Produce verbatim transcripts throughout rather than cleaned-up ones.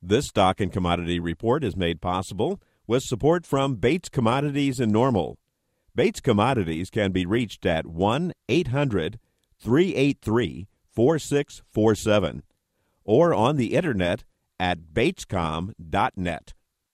This stock and commodity report is made possible with support from Bates Commodities in Normal. Bates Commodities can be reached at one eight hundred three eight three four six four seven or on the internet at batescom dot net.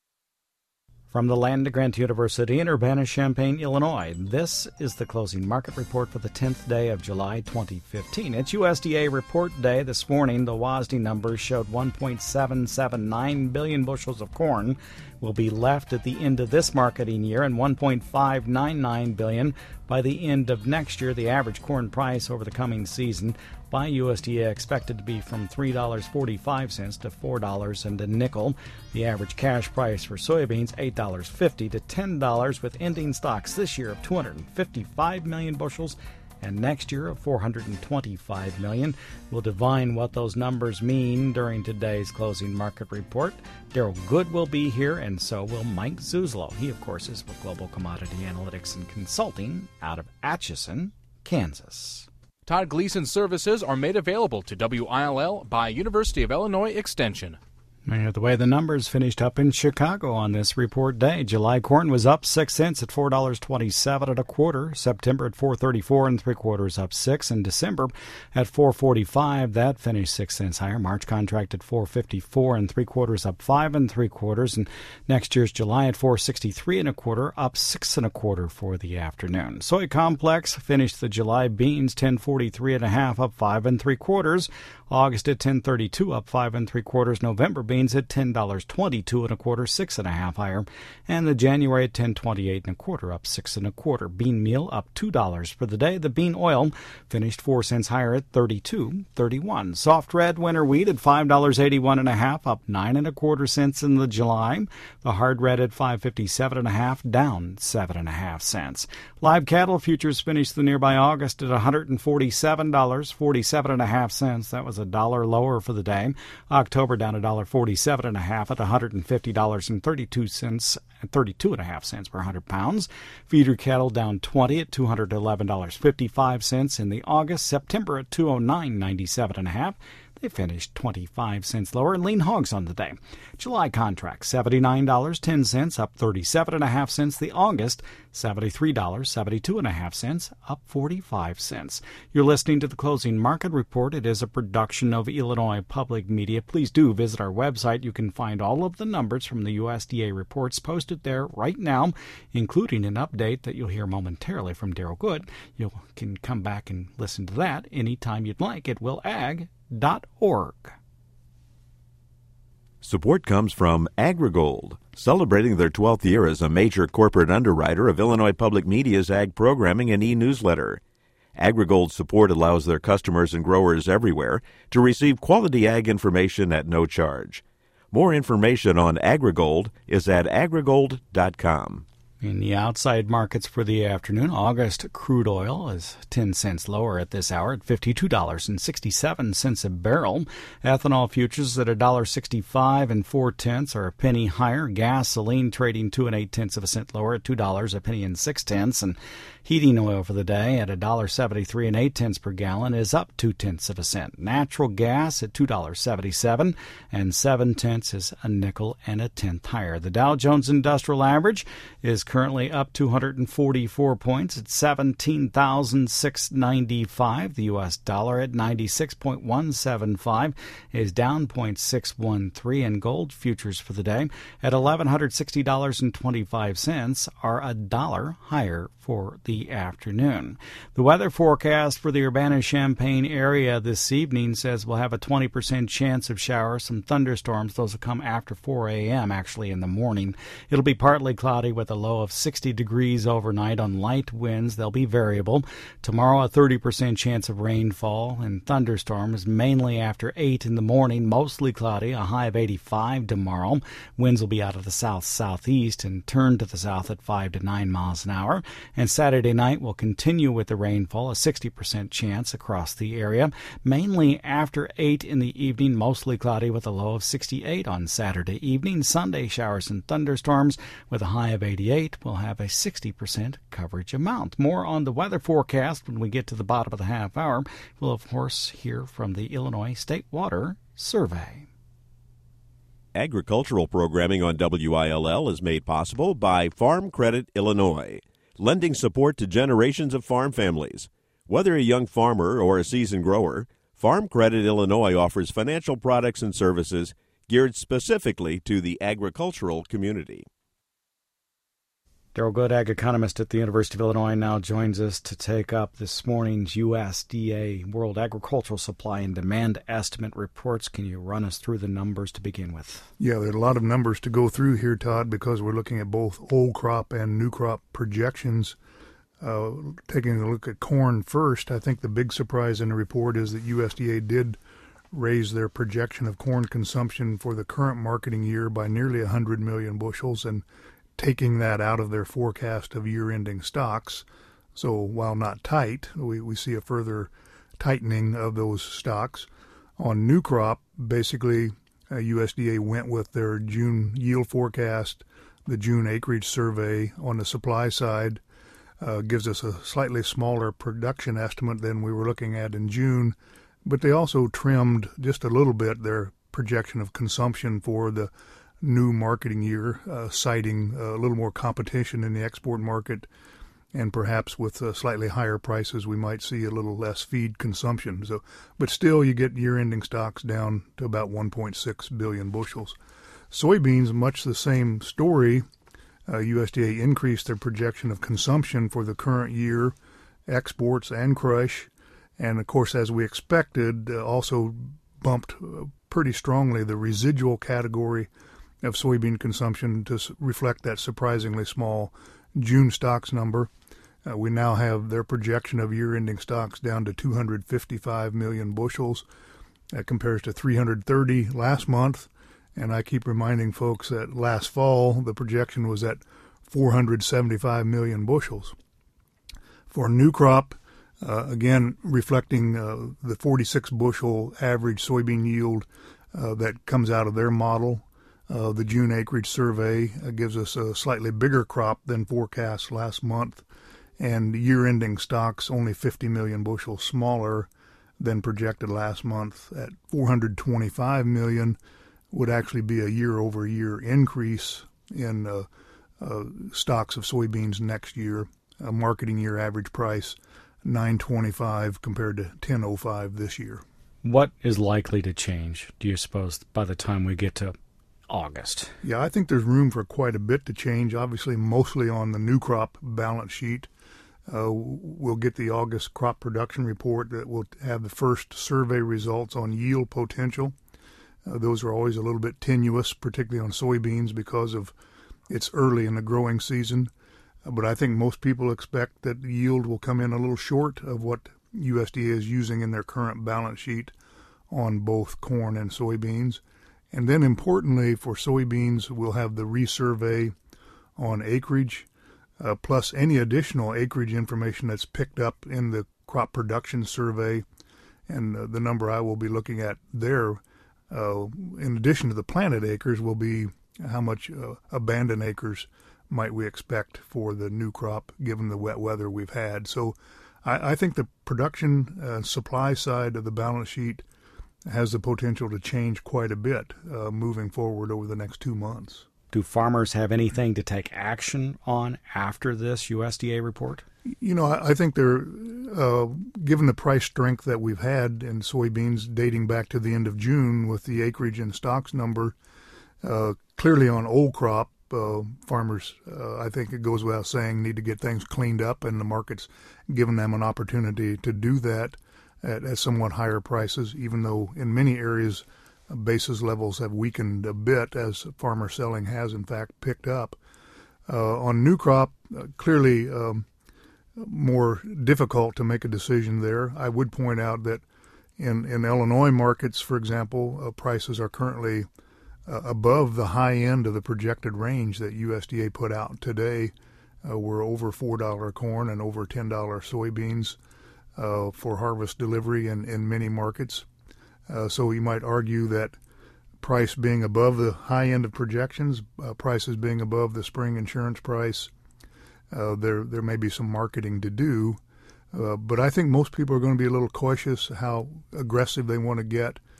From the land of Grant University in Urbana-Champaign, Illinois, this is the closing market report for the tenth day of July twenty fifteen. It's U S D A report day. This morning, the W A S D numbers showed one point seven seven nine billion bushels of corn will be left at the end of this marketing year and one point five nine nine billion by the end of next year. The average corn price over the coming season by U S D A expected to be from three dollars and forty-five cents to four dollars and a nickel. The average cash price for soybeans, eight dollars and fifty cents to ten dollars, with ending stocks this year of two hundred fifty-five million bushels and next year of four hundred twenty-five million. We'll divine what those numbers mean during today's closing market report. Daryl Good will be here, and so will Mike Zuzlo. He, of course, is with Global Commodity Analytics and Consulting out of Atchison, Kansas. Todd Gleason services are made available to W I L L by University of Illinois Extension. And the way the numbers finished up in Chicago on this report day, July corn was up six cents at four dollars and twenty-seven cents and a quarter. September at four thirty-four and three quarters, up six. And December at four forty-five, that finished six cents higher. March contract at four fifty-four and three quarters, up five and three quarters. And next year's July at four sixty-three and a quarter, up six and a quarter for the afternoon. Soy complex finished the July beans ten forty-three and a half, up five and three quarters. August at ten thirty-two, up five and three quarters. November beans at ten dollars and twenty-two and a quarter, six and a half higher. And the January at ten twenty-eight and a quarter, up six and a quarter. Bean meal up two dollars for the day. The bean oil finished four cents higher at thirty-two thirty-one. Soft red winter wheat at five dollars and eighty-one and a half, up nine and a quarter cents in the July. The hard red at five fifty-seven and a half, down seven and a half cents. Live cattle futures finished the nearby August at one hundred forty-seven dollars and forty-seven and a half cents. That was a dollar lower for the day. October down a dollar forty-seven and a half at one hundred fifty dollars and thirty-two cents, thirty-two and a half cents per hundred pounds. Feeder cattle down twenty at two hundred eleven dollars and fifty-five cents in the August. September at two oh nine ninety-seven and a half. They finished twenty-five cents lower. And lean hogs on the day. July contract seventy-nine dollars and ten cents, up thirty-seven and a half cents. The August seventy-three dollars and seventy-two and a half cents, up forty-five cents. You're listening to the Closing Market Report. It is a production of Illinois Public Media. Please do visit our website. You can find all of the numbers from the U S D A reports posted there right now, including an update that you'll hear momentarily from Daryl Good. You can come back and listen to that anytime you'd like at will ag dot org. Support comes from AgriGold, celebrating their twelfth year as a major corporate underwriter of Illinois Public Media's ag programming and e-newsletter. AgriGold's support allows their customers and growers everywhere to receive quality ag information at no charge. More information on AgriGold is at agrigold dot com. In the outside markets for the afternoon, August crude oil is ten cents lower at this hour at fifty-two dollars and sixty-seven cents a barrel. Ethanol futures at one dollar sixty-five and four tenths are a penny higher. Gasoline trading two and eight tenths of a cent lower at two dollars a penny and six tenths. And heating oil for the day at one dollar seventy-three and eight tenths per gallon is up two tenths of a cent. Natural gas at two dollars seventy-seven and seven tenths is a nickel and a tenth higher. The Dow Jones Industrial Average is currently up two hundred forty-four points at seventeen thousand six hundred ninety-five. The U S dollar at ninety-six point one seven five is down zero point six one three, and gold futures for the day at one thousand one hundred sixty dollars and twenty-five cents are a dollar higher for the afternoon. The weather forecast for the Urbana-Champaign area this evening says we'll have a twenty percent chance of showers, some thunderstorms. Those will come after four a.m., actually in the morning. It'll be partly cloudy with a low of sixty degrees overnight on light winds. They'll be variable. Tomorrow, a thirty percent chance of rainfall and thunderstorms, mainly after eight in the morning, mostly cloudy, a high of eighty-five tomorrow. Winds will be out of the south-southeast and turn to the south at five to nine miles an hour. And Saturday night will continue with the rainfall, a sixty percent chance across the area, mainly after eight in the evening, mostly cloudy with a low of sixty-eight on Saturday evening. Sunday, showers and thunderstorms with a high of eighty-eight. We'll have a sixty percent coverage amount. More on the weather forecast when we get to the bottom of the half hour. We'll, of course, hear from the Illinois State Water Survey. Agricultural programming on W I L L is made possible by Farm Credit Illinois, lending support to generations of farm families. Whether a young farmer or a seasoned grower, Farm Credit Illinois offers financial products and services geared specifically to the agricultural community. Daryl Good, ag economist at the University of Illinois, now joins us to take up this morning's U S D A World Agricultural Supply and Demand Estimate reports. Can you run us through the numbers to begin with? Yeah, there are a lot of numbers to go through here, Todd, because we're looking at both old crop and new crop projections. Uh, taking a look at corn first, I think the big surprise in the report is that U S D A did raise their projection of corn consumption for the current marketing year by nearly one hundred million bushels, and taking that out of their forecast of year-ending stocks. So while not tight, we, we see a further tightening of those stocks. On new crop, basically, uh, U S D A went with their June yield forecast. The June acreage survey on the supply side uh, gives us a slightly smaller production estimate than we were looking at in June, but they also trimmed just a little bit their projection of consumption for the new marketing year, uh, citing a little more competition in the export market, and perhaps with uh, slightly higher prices, we might see a little less feed consumption. So, but still, you get year-ending stocks down to about one point six billion bushels. Soybeans, much the same story. Uh, U S D A increased their projection of consumption for the current year, exports and crush, and of course, as we expected, uh, also bumped uh, pretty strongly the residual category of soybean consumption to reflect that surprisingly small June stocks number. Uh, we now have their projection of year-ending stocks down to two hundred fifty-five million bushels. That compares to three hundred thirty last month. And I keep reminding folks that last fall, the projection was at four hundred seventy-five million bushels. For new crop, uh, again, reflecting uh, the forty-six bushel average soybean yield uh, that comes out of their model. Uh, the June acreage survey uh, gives us a slightly bigger crop than forecast last month, and year-ending stocks only fifty million bushels smaller than projected last month at four hundred twenty-five million, would actually be a year-over-year increase in uh, uh, stocks of soybeans next year. A marketing year average price nine twenty-five compared to ten oh five this year. What is likely to change, do you suppose, by the time we get to August? Yeah, I think there's room for quite a bit to change, obviously mostly on the new crop balance sheet. Uh, we'll get the August crop production report that will have the first survey results on yield potential. Uh, those are always a little bit tenuous, particularly on soybeans because of it's early in the growing season. Uh, but I think most people expect that the yield will come in a little short of what U S D A is using in their current balance sheet on both corn and soybeans. And then importantly for soybeans, we'll have the resurvey on acreage, uh, plus any additional acreage information that's picked up in the crop production survey. And uh, the number I will be looking at there, uh, in addition to the planted acres, will be how much uh, abandoned acres might we expect for the new crop given the wet weather we've had. So I, I think the production uh, supply side of the balance sheet has the potential to change quite a bit uh, moving forward over the next two months. Do farmers have anything to take action on after this U S D A report? You know, I, I think they're, uh, given the price strength that we've had in soybeans dating back to the end of June with the acreage and stocks number, uh, clearly on old crop, uh, farmers, uh, I think it goes without saying, need to get things cleaned up, and the market's given them an opportunity to do that at, at somewhat higher prices, even though in many areas uh, basis levels have weakened a bit as farmer selling has in fact picked up. Uh, on new crop, uh, clearly um, more difficult to make a decision there. I would point out that in, in Illinois markets, for example, uh, prices are currently uh, above the high end of the projected range that U S D A put out today. Uh, we're over four dollars corn and over ten dollars soybeans uh, for harvest delivery in, in many markets. Uh, so you might argue that price being above the high end of projections, uh, prices being above the spring insurance price, uh, there there may be some marketing to do. Uh, but I think most people are going to be a little cautious how aggressive they want to get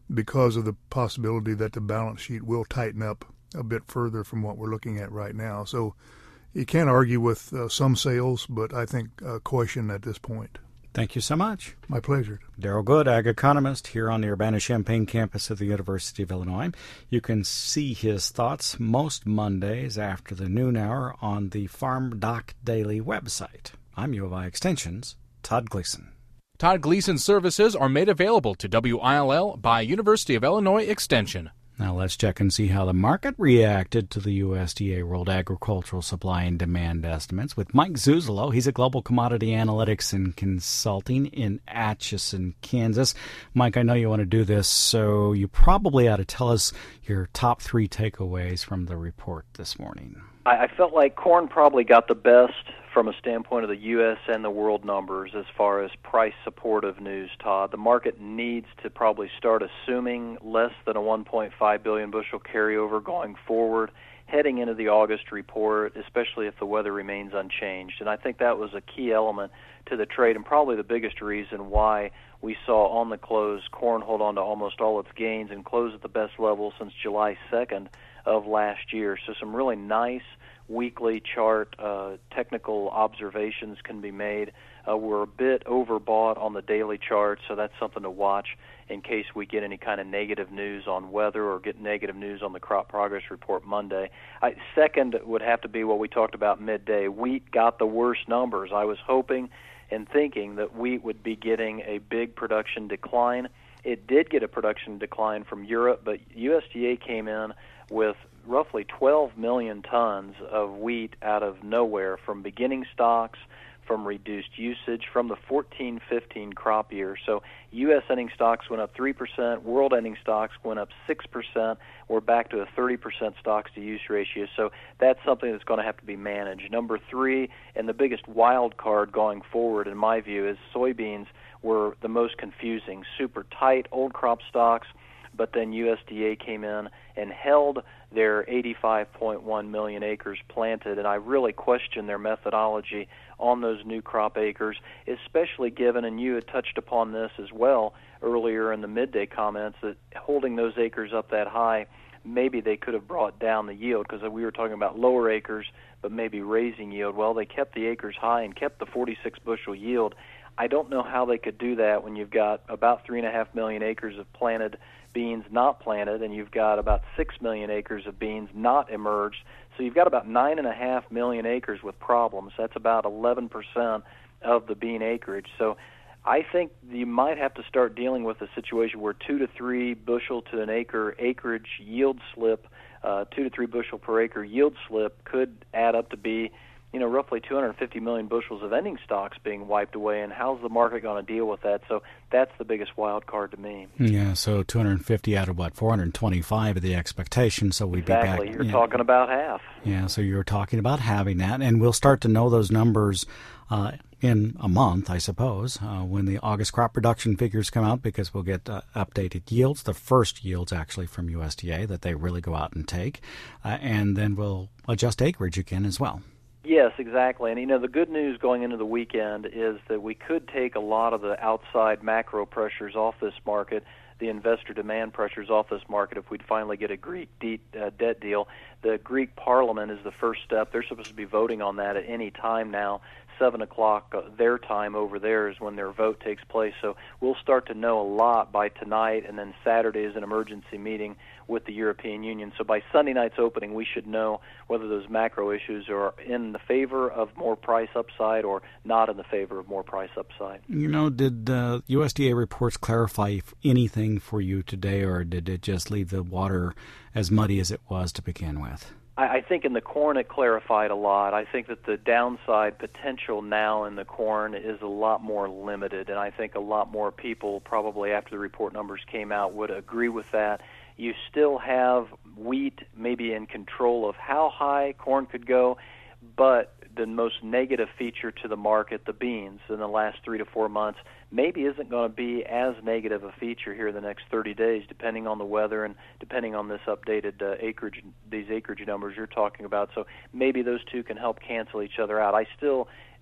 because of the possibility that the balance sheet will tighten up a bit further from what we're looking at right now. So you can't argue with uh, some sales, but I think uh, caution at this point. Thank you so much. My pleasure. Darrell Good, ag economist here on the Urbana-Champaign campus of the University of Illinois. You can see his thoughts most Mondays after the noon hour on the Farm Doc Daily website. I'm U of I Extension's Todd Gleason. Todd Gleason services are made available to W I L L by University of Illinois Extension. Now let's check and see how the market reacted to the U S D A World Agricultural Supply and Demand Estimates with Mike Zuzolo. He's a Global Commodity Analytics and Consulting in Atchison, Kansas. Mike, I know you want to do this, so you probably ought to tell us your top three takeaways from the report this morning. I felt like corn probably got the best from a standpoint of the U S and the world numbers as far as price supportive news, Todd. The market needs to probably start assuming less than a one point five billion bushel carryover going forward, heading into the August report, especially if the weather remains unchanged. And I think that was a key element to the trade and probably the biggest reason why we saw on the close corn hold on to almost all its gains and close at the best level since July second of last year. So some really nice weekly chart uh, technical observations can be made. Uh, we're a bit overbought on the daily chart, so that's something to watch in case we get any kind of negative news on weather or get negative news on the crop progress report Monday. I, second would have to be what we talked about midday. Wheat got the worst numbers. I was hoping and thinking that wheat would be getting a big production decline. It did get a production decline from Europe, but U S D A came in with roughly twelve million tons of wheat out of nowhere from beginning stocks, from reduced usage, from the fourteen fifteen crop year. So U S ending stocks went up three percent, world ending stocks went up six percent. We're back to a thirty percent stocks-to-use ratio. So that's something that's going to have to be managed. Number three, and the biggest wild card going forward, in my view, is soybeans were the most confusing. Super tight old crop stocks, but then U S D A came in and held their eighty-five point one million acres planted, and I really question their methodology on those new crop acres, especially given, and you had touched upon this as well earlier in the midday comments, that holding those acres up that high, maybe they could have brought down the yield, because we were talking about lower acres, but maybe raising yield. Well, they kept the acres high and kept the forty-six bushel yield. I don't know how they could do that when you've got about three and a half million acres of planted beans not planted, and you've got about six million acres of beans not emerged. So you've got about nine and a half million acres with problems. That's about eleven percent of the bean acreage. So I think you might have to start dealing with a situation where two to three bushel to an acre acreage yield slip, uh, two to three bushel per acre yield slip could add up to be, you know, roughly two hundred fifty million bushels of ending stocks being wiped away, and how's the market going to deal with that? So that's the biggest wild card to me. Yeah, so two hundred fifty out of what, four hundred twenty-five of the expectation, so we'd exactly. be back. Exactly, you're yeah. talking about half. Yeah, so you're talking about having that, and we'll start to know those numbers uh, in a month, I suppose, uh, when the August crop production figures come out, because we'll get uh, updated yields, the first yields actually from U S D A that they really go out and take, uh, and then we'll adjust acreage again as well. Yes, exactly. And, you know, the good news going into the weekend is that we could take a lot of the outside macro pressures off this market, the investor demand pressures off this market, if we'd finally get a Greek de- uh, debt deal. The Greek parliament is the first step. They're supposed to be voting on that at any time now. seven o'clock uh, their time over there is when their vote takes place. So we'll start to know a lot by tonight, and then Saturday is an emergency meeting with the European Union. So by Sunday night's opening, we should know whether those macro issues are in the favor of more price upside or not in the favor of more price upside. You know, did uh, U S D A reports clarify anything for you today, or did it just leave the water as muddy as it was to begin with? I think in the corn it clarified a lot. I think that the downside potential now in the corn is a lot more limited, and I think a lot more people probably after the report numbers came out would agree with that. You still have wheat maybe in control of how high corn could go, but the most negative feature to the market, the beans, in the last three to four months, maybe isn't going to be as negative a feature here in the next thirty days, depending on the weather and depending on this updated uh, acreage, these acreage numbers you're talking about. So maybe those two can help cancel each other out. I still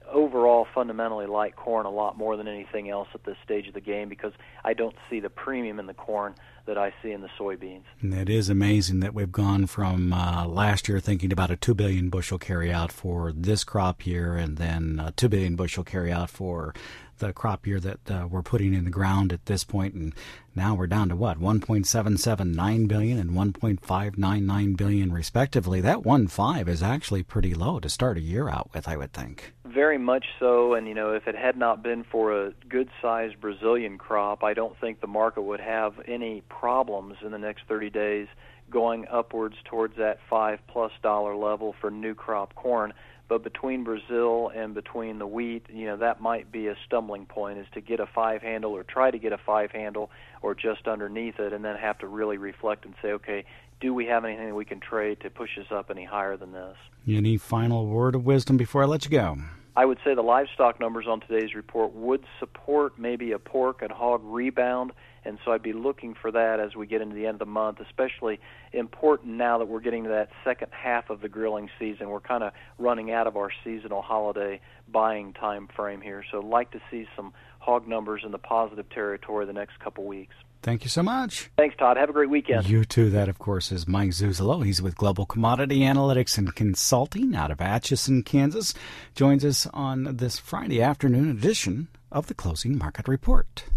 overall fundamentally like corn a lot more than anything else at this stage of the game because I don't see the premium in the corn that I see in the soybeans. And it is amazing that we've gone from uh, last year thinking about a two billion bushel carryout for this crop year and then a two billion bushel carryout for the crop year that uh, we're putting in the ground at this point, and now we're down to what, one point seven seven nine billion and one point five nine nine billion respectively. That one five is actually pretty low to start a year out with, I would think. Very much so, and you know, if it had not been for a good-sized Brazilian crop, I don't think the market would have any problems in the next thirty days going upwards towards that five-plus dollar level for new crop corn. But between Brazil and between the wheat, you know, that might be a stumbling point, is to get a five handle or try to get a five handle or just underneath it, and then have to really reflect and say, okay, do we have anything that we can trade to push us up any higher than this? Any final word of wisdom before I let you go? I would say the livestock numbers on today's report would support maybe a pork and hog rebound, and so I'd be looking for that as we get into the end of the month, especially important now that we're getting to that second half of the grilling season. We're kind of running out of our seasonal holiday buying time frame here, so I'd like to see some hog numbers in the positive territory the next couple weeks. Thank you so much. Thanks, Todd. Have a great weekend. You too. That, of course, is Mike Zuzolo. He's with Global Commodity Analytics and Consulting out of Atchison, Kansas. Joins us on this Friday afternoon edition of the Closing Market Report.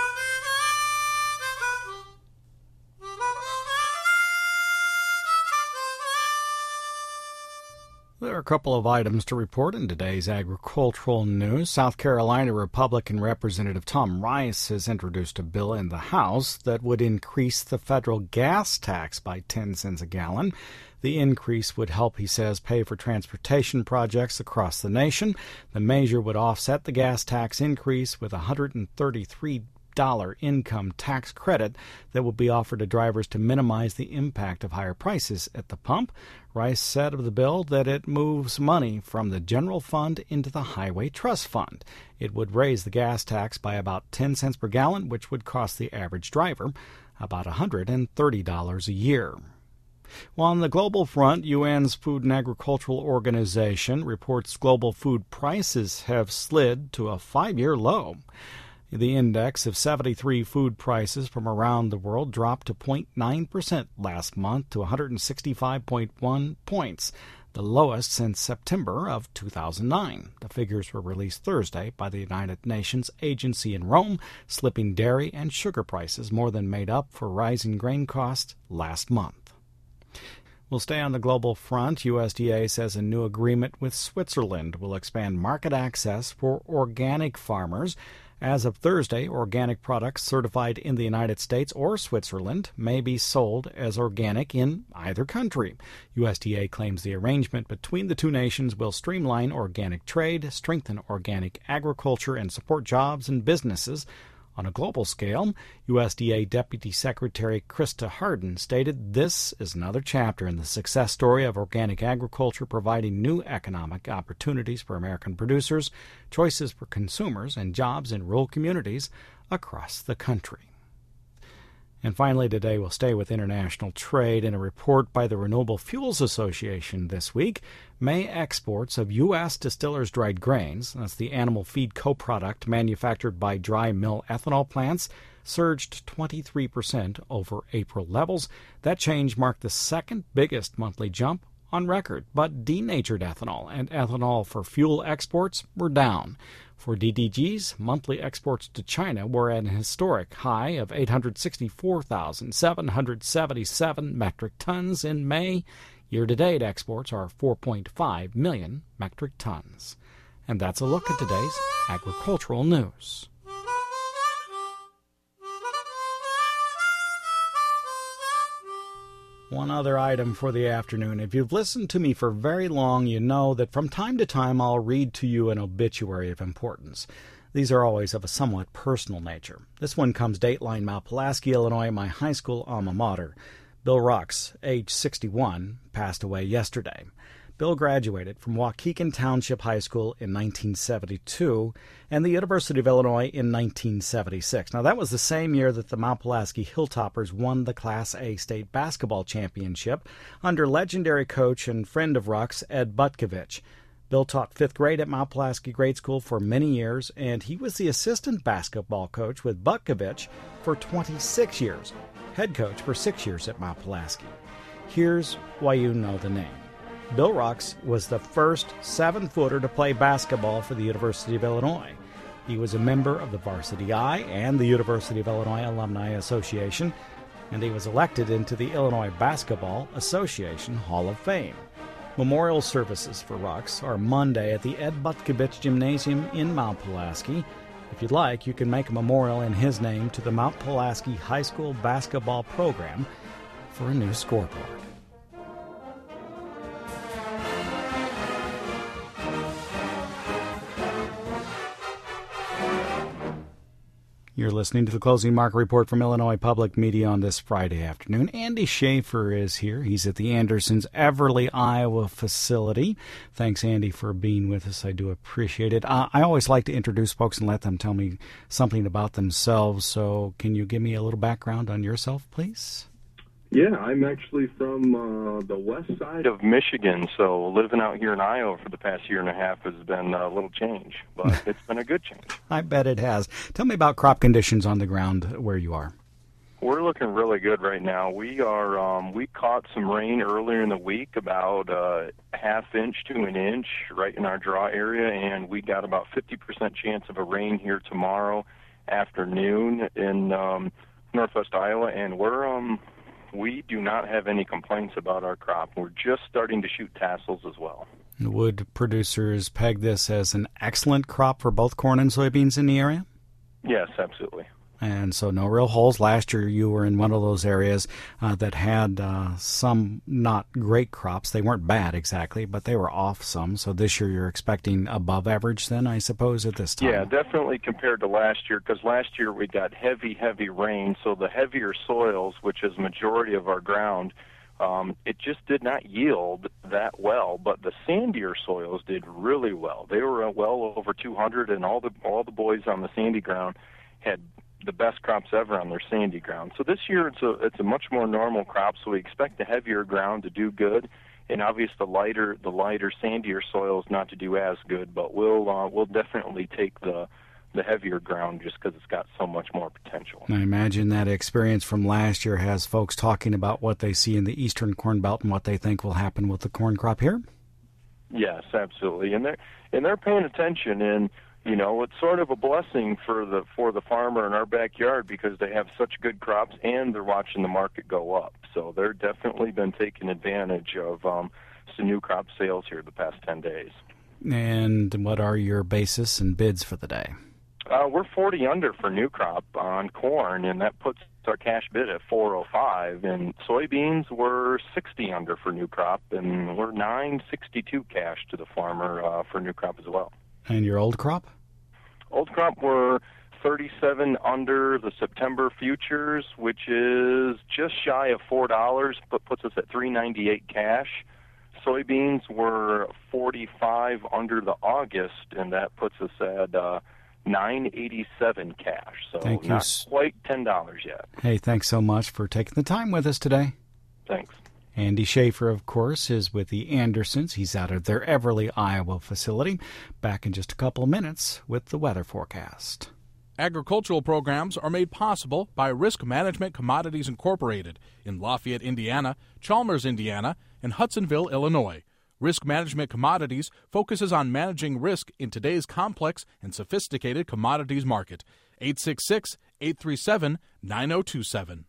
There are a couple of items to report in today's agricultural news. South Carolina Republican Representative Tom Rice has introduced a bill in the House that would increase the federal gas tax by ten cents a gallon. The increase would help, he says, pay for transportation projects across the nation. The measure would offset the gas tax increase with a one hundred thirty-three dollars income tax credit that will be offered to drivers to minimize the impact of higher prices at the pump. Rice said of the bill that it moves money from the general fund into the Highway Trust Fund. It would raise the gas tax by about ten cents per gallon, which would cost the average driver about one hundred thirty dollars a year. Well, on the global front, U N's Food and Agricultural Organization reports global food prices have slid to a five-year low. The index of seventy-three food prices from around the world dropped to zero point nine percent last month to one hundred sixty-five point one points, the lowest since September of two thousand nine. The figures were released Thursday by the United Nations agency in Rome. Slipping dairy and sugar prices more than made up for rising grain costs last month. We'll stay on the global front. U S D A says a new agreement with Switzerland will expand market access for organic farmers. As of Thursday, organic products certified in the United States or Switzerland may be sold as organic in either country. U S D A claims the arrangement between the two nations will streamline organic trade, strengthen organic agriculture, and support jobs and businesses. On a global scale, U S D A Deputy Secretary Krista Harden stated this is another chapter in the success story of organic agriculture, providing new economic opportunities for American producers, choices for consumers, and jobs in rural communities across the country. And finally today, we'll stay with international trade. In a report by the Renewable Fuels Association this week, May exports of U S distillers' dried grains, that's the animal feed co-product manufactured by dry mill ethanol plants, surged twenty-three percent over April levels. That change marked the second biggest monthly jump on record, but denatured ethanol and ethanol for fuel exports were down. For D D Gs, monthly exports to China were at an historic high of eight hundred sixty-four thousand seven hundred seventy-seven metric tons in May. Year-to-date exports are four point five million metric tons. And that's a look at today's agricultural news. One other item for the afternoon. If you've listened to me for very long, you know that from time to time I'll read to you an obituary of importance. These are always of a somewhat personal nature. This one comes dateline Mount Pulaski, Illinois, my high school alma mater. Bill Rux, age sixty-one, passed away yesterday. Bill graduated from Waukegan Township High School in nineteen seventy-two and the University of Illinois in nineteen seventy-six. Now, that was the same year that the Mount Pulaski Hilltoppers won the Class A state basketball championship under legendary coach and friend of Rux, Ed Butkovich. Bill taught fifth grade at Mount Pulaski Grade School for many years, and he was the assistant basketball coach with Butkovich for twenty-six years, head coach for six years at Mount Pulaski. Here's why you know the name. Bill Rux was the first seven-footer to play basketball for the University of Illinois. He was a member of the Varsity I and the University of Illinois Alumni Association, and he was elected into the Illinois Basketball Association Hall of Fame. Memorial services for Rux are Monday at the Ed Butkovich Gymnasium in Mount Pulaski. If you'd like, you can make a memorial in his name to the Mount Pulaski High School basketball program for a new scoreboard. You're listening to the Closing Market Report from Illinois Public Media on this Friday afternoon. Andy Schaefer is here. He's at the Andersons Everly, Iowa facility. Thanks, Andy, for being with us. I do appreciate it. Uh, I always like to introduce folks and let them tell me something about themselves. So can you give me a little background on yourself, please? Yeah, I'm actually from uh, the west side of Michigan, so living out here in Iowa for the past year and a half has been a little change, but it's been a good change. I bet it has. Tell me about crop conditions on the ground where you are. We're looking really good right now. We are um, we caught some rain earlier in the week, about a half inch to an inch right in our draw area, and we got about fifty percent chance of a rain here tomorrow afternoon in um, northwest Iowa, and we're um. We do not have any complaints about our crop. We're just starting to shoot tassels as well. Would producers peg this as an excellent crop for both corn and soybeans in the area? Yes, absolutely. And so no real holes. Last year you were in one of those areas uh, that had uh, some not great crops. They weren't bad exactly, but they were off some. So this year you're expecting above average then, I suppose, at this time? Yeah, definitely compared to last year, because last year we got heavy, heavy rain. So the heavier soils, which is majority of our ground, um, it just did not yield that well. But the sandier soils did really well. They were well over two hundred, and all the all the boys on the sandy ground had the best crops ever on their sandy ground. So this year it's a it's a much more normal crop, so we expect the heavier ground to do good, and obviously the lighter the lighter sandier soils not to do as good, but we'll uh, we'll definitely take the the heavier ground just because it's got so much more potential. I imagine that experience from last year has folks talking about what they see in the eastern corn belt and what they think will happen with the corn crop here? Yes, absolutely. And they're and they're paying attention, and you know, it's sort of a blessing for the for the farmer in our backyard because they have such good crops and they're watching the market go up. So they're definitely been taking advantage of um, some new crop sales here the past ten days. And what are your basis and bids for the day? Uh, we're forty under for new crop on corn, and that puts our cash bid at four oh five. And soybeans were sixty under for new crop, and we're nine sixty-two cash to the farmer uh, for new crop as well. And your old crop? Old crop were thirty-seven under the September futures, which is just shy of four dollars, but puts us at three ninety-eight cash. Soybeans were forty-five under the August, and that puts us at uh, nine eighty-seven cash. So Thank not you. quite ten dollars yet. Hey, thanks so much for taking the time with us today. Thanks. Andy Schaefer, of course, is with the Andersons. He's out of their Everly, Iowa facility. Back in just a couple of minutes with the weather forecast. Agricultural programs are made possible by Risk Management Commodities Incorporated in Lafayette, Indiana, Chalmers, Indiana, and Hudsonville, Illinois. Risk Management Commodities focuses on managing risk in today's complex and sophisticated commodities market. eight six six, eight three seven, nine oh two seven.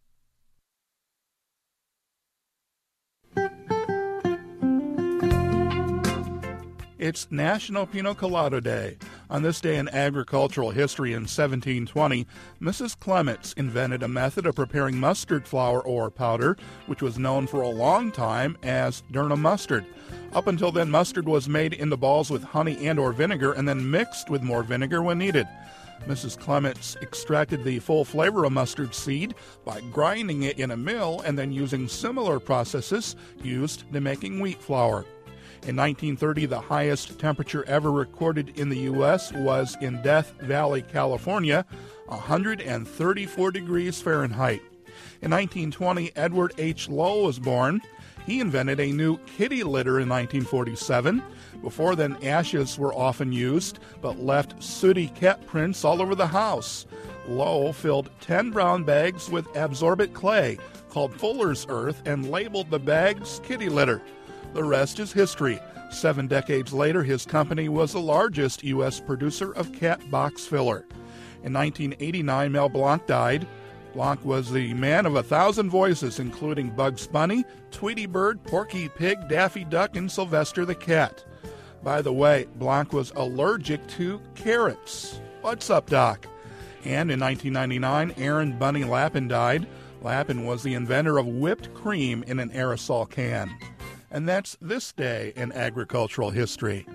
It's National Pina Colada Day. On this day in agricultural history in seventeen twenty, Missus Clements invented a method of preparing mustard flour or powder, which was known for a long time as Durham mustard. Up until then, mustard was made into balls with honey and or vinegar and then mixed with more vinegar when needed. Missus Clements extracted the full flavor of mustard seed by grinding it in a mill and then using similar processes used to making wheat flour. In nineteen thirty, the highest temperature ever recorded in the U S was in Death Valley, California, one hundred thirty-four degrees Fahrenheit. In nineteen twenty, Edward H. Lowe was born. He invented a new kitty litter in nineteen forty-seven. Before then, ashes were often used, but left sooty cat prints all over the house. Lowe filled ten brown bags with absorbent clay, called Fuller's Earth, and labeled the bags kitty litter. The rest is history. Seven decades later, his company was the largest U S producer of cat box filler. In nineteen eighty-nine, Mel Blanc died. Blanc was the man of a thousand voices, including Bugs Bunny, Tweety Bird, Porky Pig, Daffy Duck, and Sylvester the Cat. By the way, Blanc was allergic to carrots. What's up, Doc? And in nineteen ninety-nine, Aaron Bunny Lappin died. Lappin was the inventor of whipped cream in an aerosol can. And that's this day in agricultural history.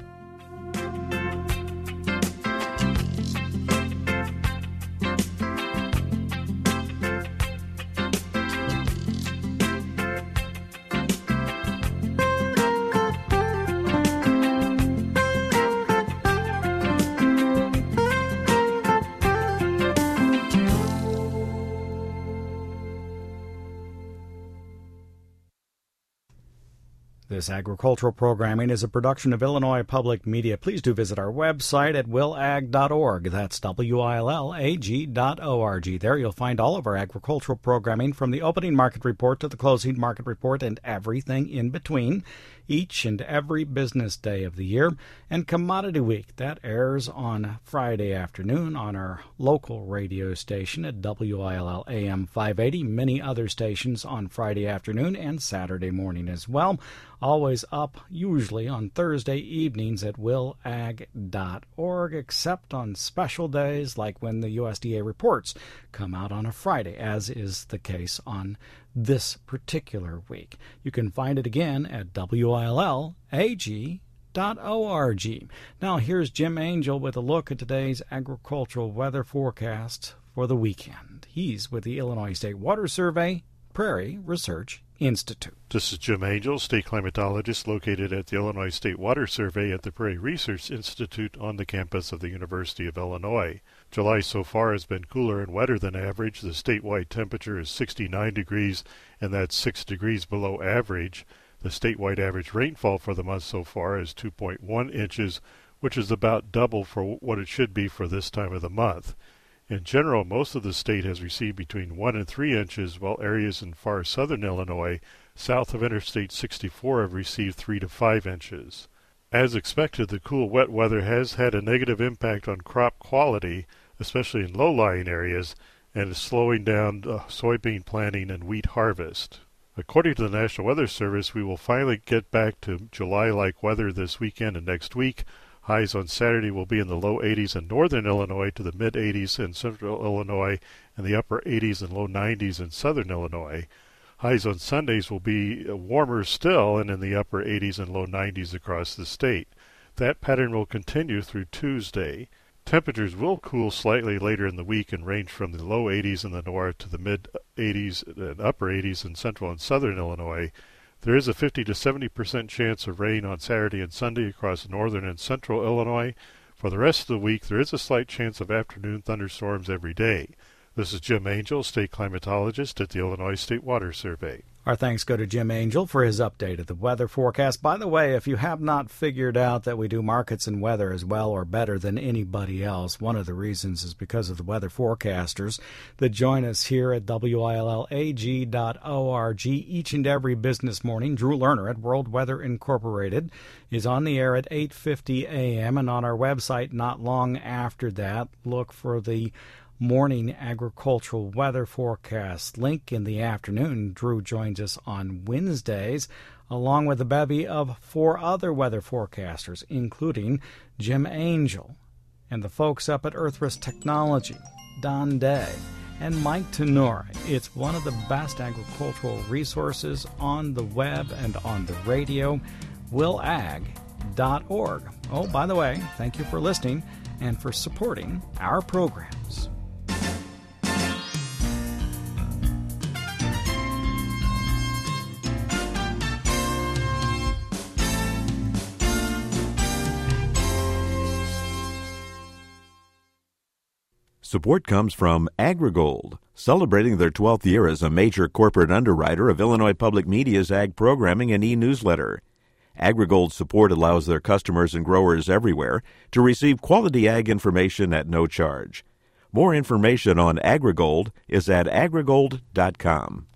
This agricultural programming is a production of Illinois Public Media. Please do visit our website at will ag dot org. That's W I L L A G dot O R G. There you'll find all of our agricultural programming from the opening market report to the closing market report and everything in between each and every business day of the year. And Commodity Week, that airs on Friday afternoon on our local radio station at W I L L A M five eighty. Many other stations on Friday afternoon and Saturday morning as well. Always up usually on Thursday evenings at will ag dot org, except on special days like when the U S D A reports come out on a Friday, as is the case on this particular week. You can find it again at W I L L A G dot org. Now here's Jim Angel with a look at today's agricultural weather forecast for the weekend. He's with the Illinois State Water Survey Prairie Research Institute. This is Jim Angel, state climatologist located at the Illinois State Water Survey at the Prairie Research Institute on the campus of the University of Illinois. July so far has been cooler and wetter than average. The statewide temperature is sixty-nine degrees, and that's six degrees below average. The statewide average rainfall for the month so far is two point one inches, which is about double for what it should be for this time of the month. In general, most of the state has received between one and three inches, while areas in far southern Illinois, south of Interstate sixty-four, have received three to five inches. As expected, the cool, wet weather has had a negative impact on crop quality, especially in low-lying areas, and is slowing down uh, soybean planting and wheat harvest. According to the National Weather Service, we will finally get back to July-like weather this weekend and next week. Highs on Saturday will be in the low eighties in northern Illinois to the mid eighties in central Illinois and the upper eighties and low nineties in southern Illinois. Highs on Sundays will be warmer still and in the upper eighties and low nineties across the state. That pattern will continue through Tuesday. Temperatures will cool slightly later in the week and range from the low eighties in the north to the mid eighties and upper eighties in central and southern Illinois. There is a fifty to seventy percent chance of rain on Saturday and Sunday across northern and central Illinois. For the rest of the week, there is a slight chance of afternoon thunderstorms every day. This is Jim Angel, state climatologist at the Illinois State Water Survey. Our thanks go to Jim Angel for his update of the weather forecast. By the way, if you have not figured out that we do markets and weather as well or better than anybody else, one of the reasons is because of the weather forecasters that join us here at W I L L A G dot org each and every business morning. Drew Lerner at World Weather Incorporated is on the air at eight fifty a.m. and on our website not long after that. Look for the morning agricultural weather forecast link in the afternoon. Drew joins us on Wednesdays, along with a bevy of four other weather forecasters, including Jim Angel and the folks up at Earthris Technology, Don Day, and Mike Tenore. It's one of the best agricultural resources on the web and on the radio, will ag dot org. Oh, by the way, thank you for listening and for supporting our programs. Support comes from AgriGold, celebrating their twelfth year as a major corporate underwriter of Illinois Public Media's ag programming and e-newsletter. AgriGold support allows their customers and growers everywhere to receive quality ag information at no charge. More information on AgriGold is at agrigold dot com.